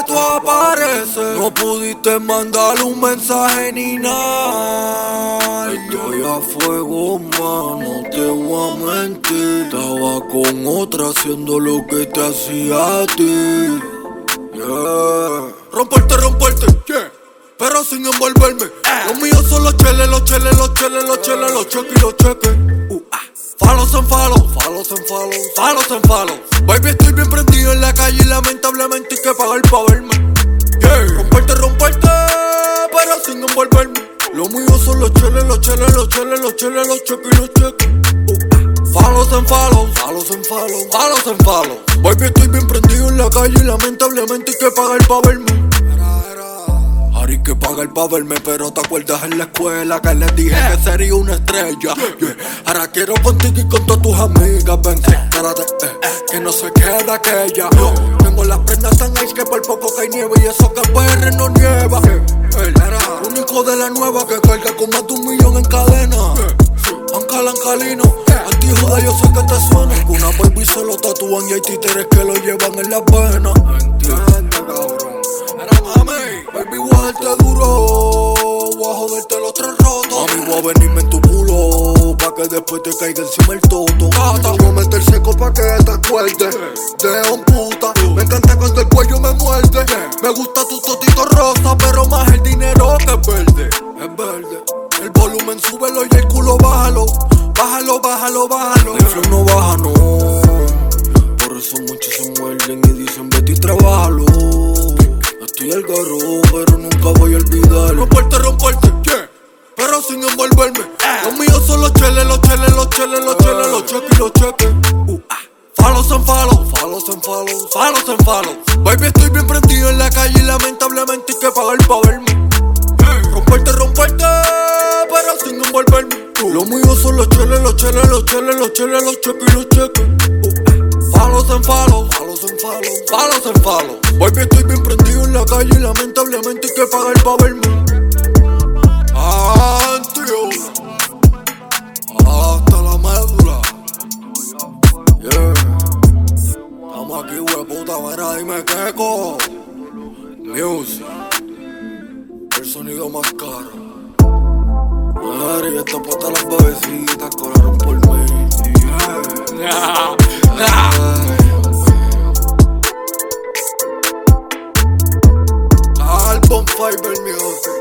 tú apareces. No pudiste mandarle un mensaje ni nada. Estoy a fuego, man, no te voy a mentir. Estaba con otra haciendo lo que te hacía a ti. Yeah. Romperte, yeah. Pero sin envolverme. Los míos son los cheles, los cheques y los cheques. Falos en falos. Baby, estoy bien prendido en la calle y lamentablemente hay que pagar pa' verme. Yeah. Romperte, pero sin envolverme. Los míos son los cheles, los cheques y los cheques. Falos en falos. Baby, estoy bien prendido en la calle y lamentablemente hay que pagar pa' verme. Ahora hay que pagar pa' verme, pero te acuerdas en la escuela que les dije que sería una estrella. Yeah. Ahora quiero contigo y con todas tus amigas. Ven, espérate, que no se queda aquella. Tengo las prendas tan ice que por poco cae nieve y eso que PR no nieva. El único de la nueva que carga con más de 1 millón en cadena. Ancalino, antijuda yo sé que te suena. Alguna baby se lo tatúan y hay títeres que lo llevan en la pena. Entiende, cabrón. Baby, voy a darte duro, voy a joderte los 3 rotos. Mami, voy a venirme en tu culo, pa' que después te caiga encima el toto. Voy a meter seco pa' que te acuerdes de un puta. Me encanta cuando el cuello me muerde. Me gusta tu totito rosa, pero más el dinero que es verde. Es verde. El volumen súbelo y el culo bájalo. El flow no baja, no. Por eso muchos se muerden y dicen vete y trabájalo. Estoy al garro, pero nunca voy a olvidarlo. Romperte, yeah. Pero sin envolverme. Los míos son los cheles, los cheques y los cheques. Falos en falos. Baby, estoy bien prendido en la calle y lamentablemente hay que pagar pa' verme. Romperte, pero sin envolverme. Los míos son los cheles, los cheques y los cheques. Falos en falos. Baby, estoy bien prendido en la calle y lamentablemente hay que pagar pa' verme. Antiola, hasta la médula. Yeah. Estamos aquí, hueputa, mira, dime qué cojo. Music, el sonido más caro. Y esto pa' todas las bebecitas corrieron por mí. Yeah. Album Fiber Music.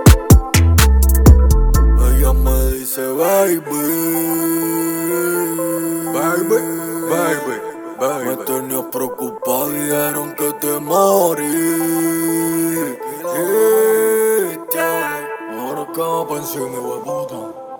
Ella me dice baby. Me tenía preocupado, dijeron que te morí. Ahora que me pensé, mi hueputa.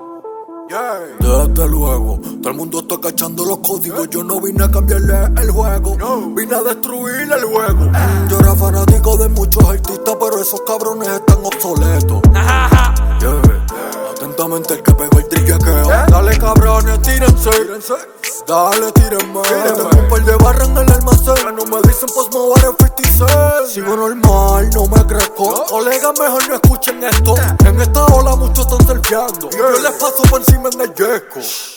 Desde luego, todo el mundo está cachando los códigos. Yo no vine a cambiarle el juego, vine a destruir el juego. Yo era fanático de muchos artistas, pero esos cabrones están obsoletos. Atentamente el que pegó el triquequeo. Dale cabrones, tírense. Dale, tírenme. Tengo un par de barras en el almacén. No me dicen pues me voy a 56. Sigo normal, no me crezco. Colegas, mejor no escuchen esto. En esta ola muchos están surfeando. Yo les paso por encima en el yesco.